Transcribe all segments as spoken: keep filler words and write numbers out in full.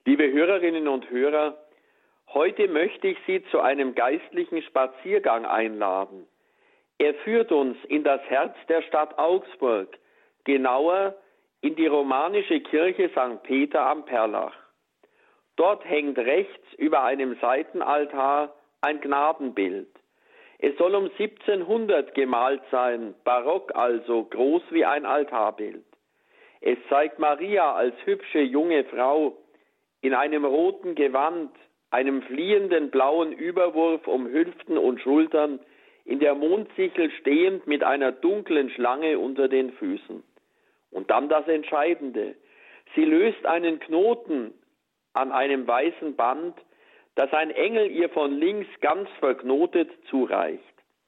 Liebe Hörerinnen und Hörer, heute möchte ich Sie zu einem geistlichen Spaziergang einladen. Er führt uns in das Herz der Stadt Augsburg, genauer in die romanische Kirche Sankt Peter am Perlach. Dort hängt rechts über einem Seitenaltar ein Gnadenbild. Es soll um siebzehnhundert gemalt sein, barock also, groß wie ein Altarbild. Es zeigt Maria als hübsche junge Frau in einem roten Gewand, einem fliehenden blauen Überwurf um Hüften und Schultern, in der Mondsichel stehend mit einer dunklen Schlange unter den Füßen. Und dann das Entscheidende. Sie löst einen Knoten an einem weißen Band, das ein Engel ihr von links ganz verknotet zureicht.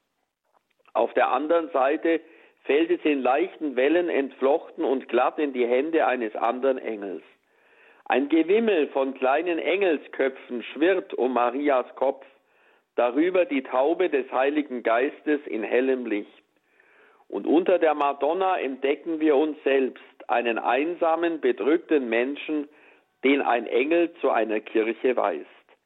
Auf der anderen Seite fällt es in leichten Wellen entflochten und glatt in die Hände eines anderen Engels. Ein Gewimmel von kleinen Engelsköpfen schwirrt um Marias Kopf, darüber die Taube des Heiligen Geistes in hellem Licht. Und unter der Madonna entdecken wir uns selbst, einen einsamen, bedrückten Menschen, den ein Engel zu einer Kirche weist.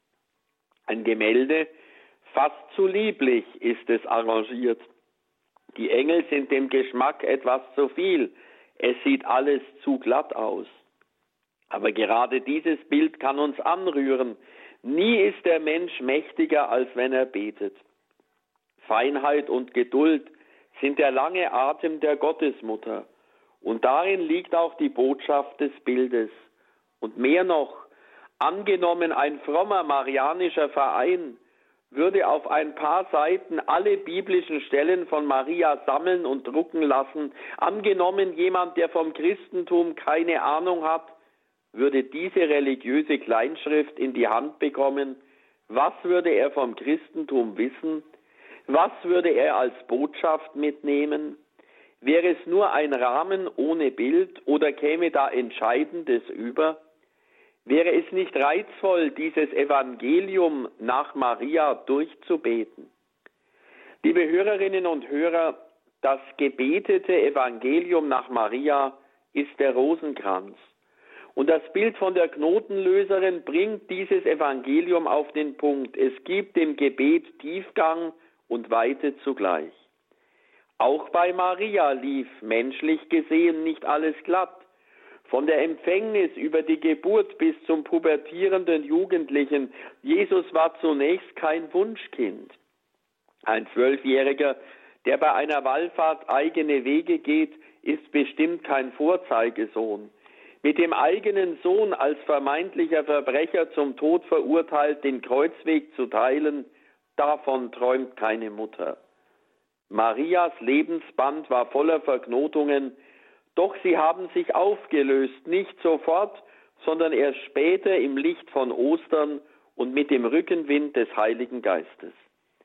Ein Gemälde, fast zu lieblich ist es arrangiert. Die Engel sind dem Geschmack etwas zu viel, es sieht alles zu glatt aus. Aber gerade dieses Bild kann uns anrühren. Nie ist der Mensch mächtiger, als wenn er betet. Feinheit und Geduld sind der lange Atem der Gottesmutter. Und darin liegt auch die Botschaft des Bildes. Und mehr noch, angenommen ein frommer marianischer Verein würde auf ein paar Seiten alle biblischen Stellen von Maria sammeln und drucken lassen, angenommen jemand, der vom Christentum keine Ahnung hat, würde diese religiöse Kleinschrift in die Hand bekommen, was würde er vom Christentum wissen? Was würde er als Botschaft mitnehmen? Wäre es nur ein Rahmen ohne Bild oder käme da Entscheidendes über? Wäre es nicht reizvoll, dieses Evangelium nach Maria durchzubeten? Liebe Hörerinnen und Hörer, das gebetete Evangelium nach Maria ist der Rosenkranz. Und das Bild von der Knotenlöserin bringt dieses Evangelium auf den Punkt. Es gibt dem Gebet Tiefgang und Weite zugleich. Auch bei Maria lief menschlich gesehen nicht alles glatt. Von der Empfängnis über die Geburt bis zum pubertierenden Jugendlichen. Jesus war zunächst kein Wunschkind. Ein Zwölfjähriger, der bei einer Wallfahrt eigene Wege geht, ist bestimmt kein Vorzeigesohn. Mit dem eigenen Sohn als vermeintlicher Verbrecher zum Tod verurteilt, den Kreuzweg zu teilen, davon träumt keine Mutter. Marias Lebensband war voller Verknotungen, doch sie haben sich aufgelöst, nicht sofort, sondern erst später im Licht von Ostern und mit dem Rückenwind des Heiligen Geistes.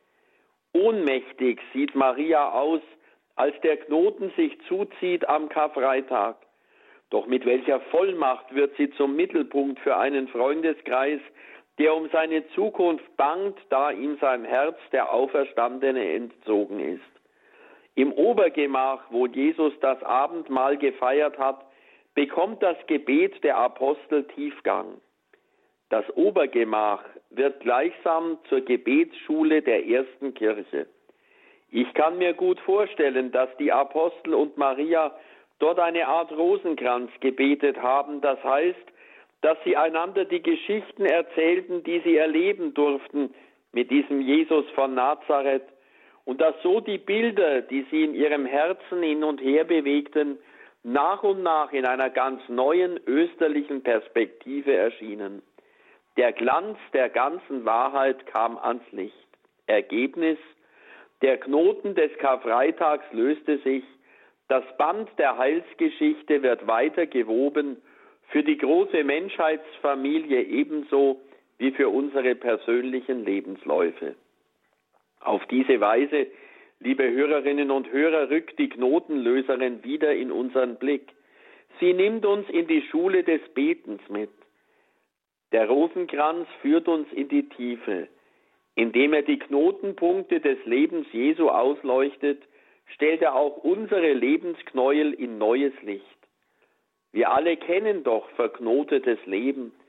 Ohnmächtig sieht Maria aus, als der Knoten sich zuzieht am Karfreitag. Doch mit welcher Vollmacht wird sie zum Mittelpunkt für einen Freundeskreis, der um seine Zukunft bangt, da ihm sein Herz der Auferstandene entzogen ist. Im Obergemach, wo Jesus das Abendmahl gefeiert hat, bekommt das Gebet der Apostel Tiefgang. Das Obergemach wird gleichsam zur Gebetsschule der ersten Kirche. Ich kann mir gut vorstellen, dass die Apostel und Maria dort eine Art Rosenkranz gebetet haben, das heißt, dass sie einander die Geschichten erzählten, die sie erleben durften mit diesem Jesus von Nazareth, und dass so die Bilder, die sie in ihrem Herzen hin und her bewegten, nach und nach in einer ganz neuen österlichen Perspektive erschienen. Der Glanz der ganzen Wahrheit kam ans Licht. Ergebnis: Der Knoten des Karfreitags löste sich, das Band der Heilsgeschichte wird weiter gewoben, für die große Menschheitsfamilie ebenso wie für unsere persönlichen Lebensläufe. Auf diese Weise, liebe Hörerinnen und Hörer, rückt die Knotenlöserin wieder in unseren Blick. Sie nimmt uns in die Schule des Betens mit. Der Rosenkranz führt uns in die Tiefe. Indem er die Knotenpunkte des Lebens Jesu ausleuchtet, stellt er auch unsere Lebensknäuel in neues Licht. Wir alle kennen doch verknotetes Leben.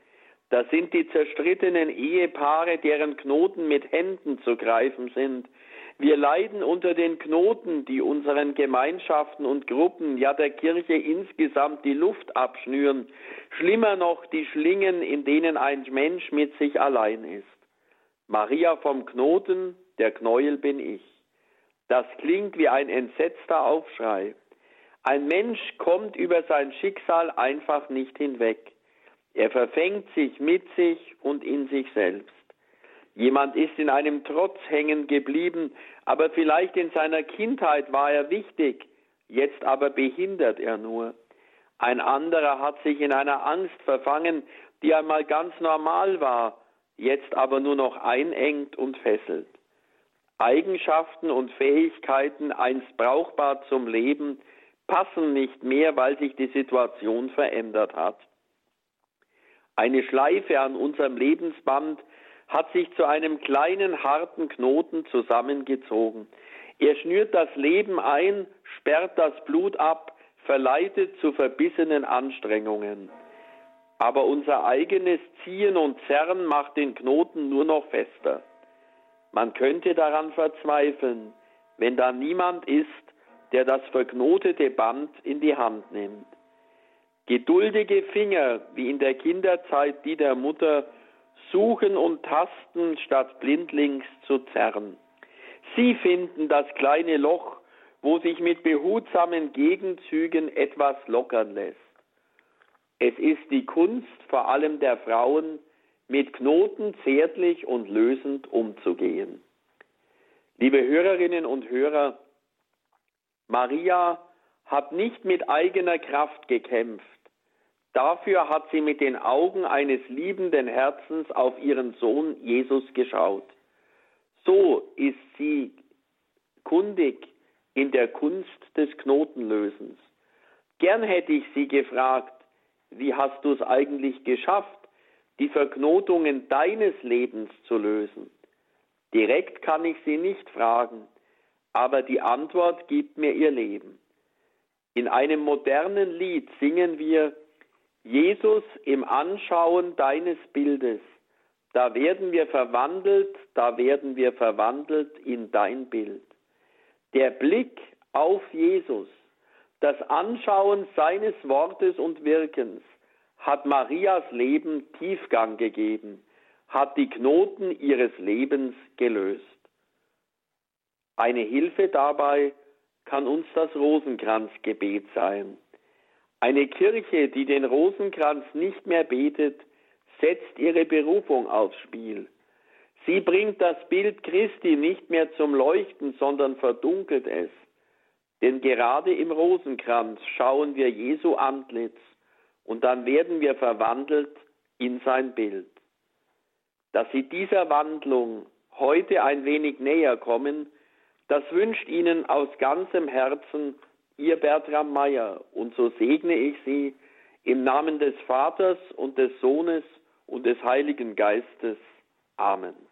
Das sind die zerstrittenen Ehepaare, deren Knoten mit Händen zu greifen sind. Wir leiden unter den Knoten, die unseren Gemeinschaften und Gruppen, ja der Kirche insgesamt die Luft abschnüren. Schlimmer noch die Schlingen, in denen ein Mensch mit sich allein ist. Maria vom Knoten, der Knäuel bin ich. Das klingt wie ein entsetzter Aufschrei. Ein Mensch kommt über sein Schicksal einfach nicht hinweg. Er verfängt sich mit sich und in sich selbst. Jemand ist in einem Trotz hängen geblieben, aber vielleicht in seiner Kindheit war er wichtig, jetzt aber behindert er nur. Ein anderer hat sich in einer Angst verfangen, die einmal ganz normal war, jetzt aber nur noch einengt und fesselt. Eigenschaften und Fähigkeiten, einst brauchbar zum Leben, passen nicht mehr, weil sich die Situation verändert hat. Eine Schleife an unserem Lebensband hat sich zu einem kleinen, harten Knoten zusammengezogen. Er schnürt das Leben ein, sperrt das Blut ab, verleitet zu verbissenen Anstrengungen. Aber unser eigenes Ziehen und Zerren macht den Knoten nur noch fester. Man könnte daran verzweifeln, wenn da niemand ist, der das verknotete Band in die Hand nimmt. Geduldige Finger, wie in der Kinderzeit die der Mutter, suchen und tasten, statt blindlings zu zerren. Sie finden das kleine Loch, wo sich mit behutsamen Gegenzügen etwas lockern lässt. Es ist die Kunst, vor allem der Frauen, mit Knoten zärtlich und lösend umzugehen. Liebe Hörerinnen und Hörer, Maria hat nicht mit eigener Kraft gekämpft. Dafür hat sie mit den Augen eines liebenden Herzens auf ihren Sohn Jesus geschaut. So ist sie kundig in der Kunst des Knotenlösens. Gern hätte ich sie gefragt, wie hast du es eigentlich geschafft, die Verknotungen deines Lebens zu lösen? Direkt kann ich sie nicht fragen, aber die Antwort gibt mir ihr Leben. In einem modernen Lied singen wir: Jesus, im Anschauen deines Bildes, da werden wir verwandelt, da werden wir verwandelt in dein Bild. Der Blick auf Jesus, das Anschauen seines Wortes und Wirkens hat Marias Leben Tiefgang gegeben, hat die Knoten ihres Lebens gelöst. Eine Hilfe dabei kann uns das Rosenkranzgebet sein. Eine Kirche, die den Rosenkranz nicht mehr betet, setzt ihre Berufung aufs Spiel. Sie bringt das Bild Christi nicht mehr zum Leuchten, sondern verdunkelt es. Denn gerade im Rosenkranz schauen wir Jesu Antlitz und dann werden wir verwandelt in sein Bild. Dass Sie dieser Wandlung heute ein wenig näher kommen, das wünscht Ihnen aus ganzem Herzen Ihr Bertram Meyer, und so segne ich Sie im Namen des Vaters und des Sohnes und des Heiligen Geistes. Amen.